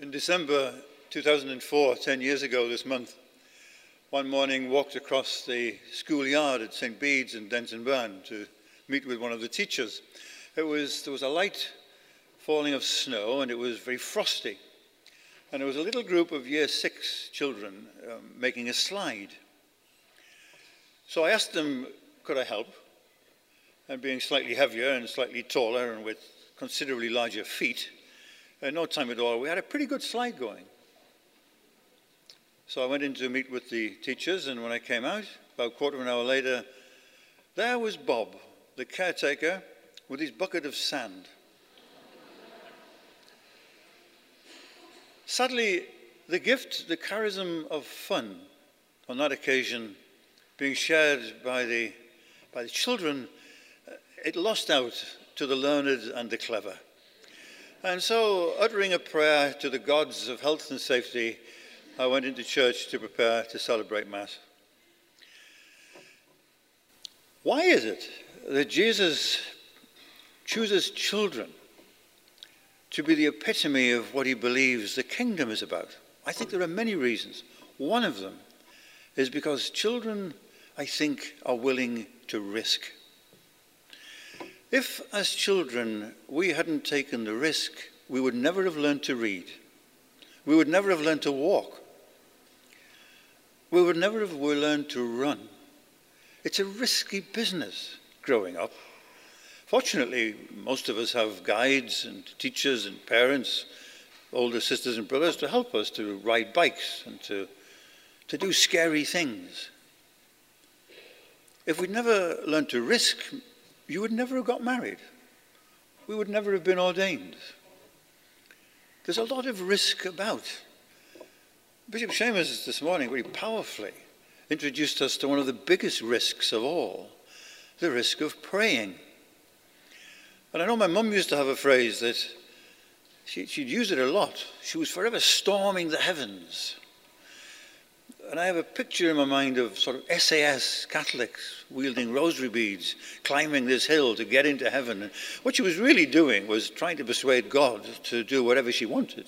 In December 2004, 10 years ago this month, one morning walked across the schoolyard at St. Bede's in Denton Burn to meet with one of the teachers. There was a light falling of snow and it was very frosty. And there was a little group of Year 6 children making a slide. So I asked them, could I help? And being slightly heavier and slightly taller and with considerably larger feet, in no time at all, we had a pretty good slide going. So I went in to meet with the teachers, and when I came out, about a quarter of an hour later, there was Bob, the caretaker, with his bucket of sand. Sadly, the gift, the charism of fun on that occasion being shared by the children, it lost out to the learned and the clever. And so, uttering a prayer to the gods of health and safety, I went into church to prepare to celebrate Mass. Why is it that Jesus chooses children to be the epitome of what he believes the kingdom is about? I think there are many reasons. One of them is because children, I think, are willing to risk. If, as children, we hadn't taken the risk, we would never have learned to read. We would never have learned to walk. We would never have learned to run. It's a risky business growing up. Fortunately, most of us have guides and teachers and parents, older sisters and brothers to help us to ride bikes and to do scary things. If we'd never learned to risk, you would never have got married. We would never have been ordained. There's a lot of risk about. Bishop Seamus this morning very powerfully introduced us to one of the biggest risks of all, the risk of praying. And I know my mum used to have a phrase that she'd use it a lot. She was forever storming the heavens. And I have a picture in my mind of sort of SAS Catholics wielding rosary beads, climbing this hill to get into heaven. And what she was really doing was trying to persuade God to do whatever she wanted.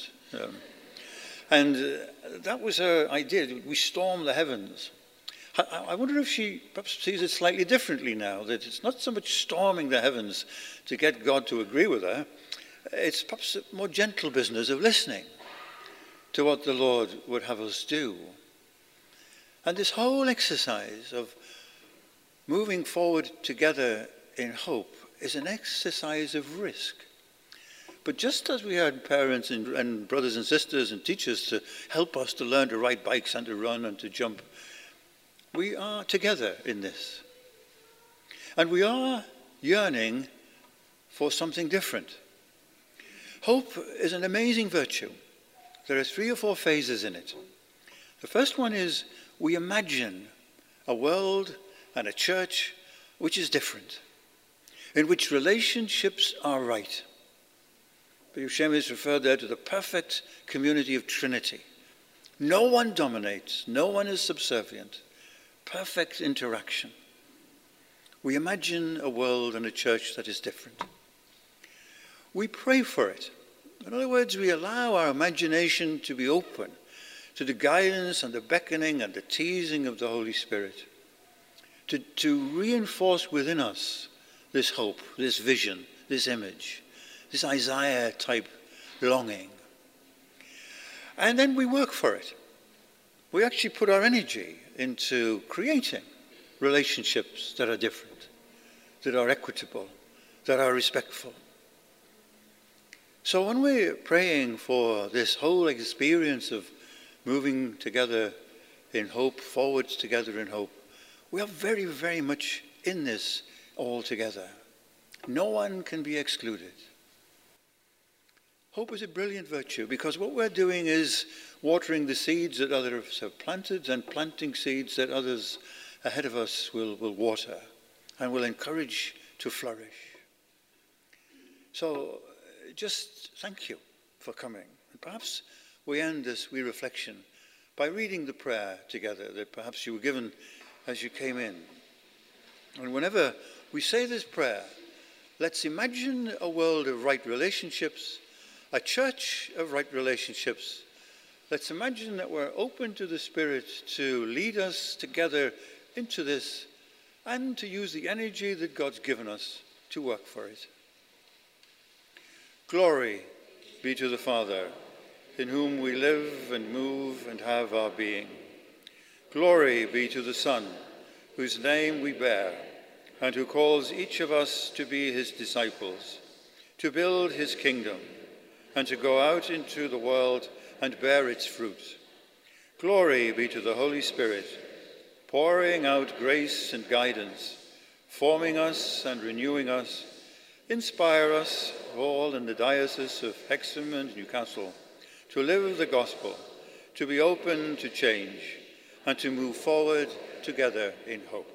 And that was her idea. We storm the heavens. I wonder if she perhaps sees it slightly differently now, that it's not so much storming the heavens to get God to agree with her. It's perhaps a more gentle business of listening to what the Lord would have us do. And this whole exercise of moving forward together in hope is an exercise of risk. But just as we had parents and brothers and sisters and teachers to help us to learn to ride bikes and to run and to jump, we are together in this. And we are yearning for something different. Hope is an amazing virtue. There are 3 or 4 phases in it. The first one is we imagine a world and a church which is different, in which relationships are right. Bishop Seamus referred there to the perfect community of Trinity. No one dominates, no one is subservient. Perfect interaction. We imagine a world and a church that is different. We pray for it. In other words, we allow our imagination to be open to the guidance and the beckoning and the teasing of the Holy Spirit, to reinforce within us this hope, this vision, this image, this Isaiah-type longing. And then we work for it. We actually put our energy into creating relationships that are different, that are equitable, that are respectful. So when we're praying for this whole experience of moving together in hope, forwards together in hope, we are very, very much in this all together. No one can be excluded. Hope is a brilliant virtue because what we're doing is watering the seeds that others have planted and planting seeds that others ahead of us will water and will encourage to flourish. So just thank you for coming. And perhaps we end this wee reflection by reading the prayer together that perhaps you were given as you came in. And whenever we say this prayer, let's imagine a world of right relationships a church of right relationships. Let's imagine that we're open to the Spirit to lead us together into this and to use the energy that God's given us to work for it. Glory be to the Father, in whom we live and move and have our being. Glory be to the Son, whose name we bear, and who calls each of us to be his disciples, to build his kingdom, and to go out into the world and bear its fruit. Glory be to the Holy Spirit, pouring out grace and guidance, forming us and renewing us. Inspire us all in the Diocese of Hexham and Newcastle to live the gospel, to be open to change, and to move forward together in hope.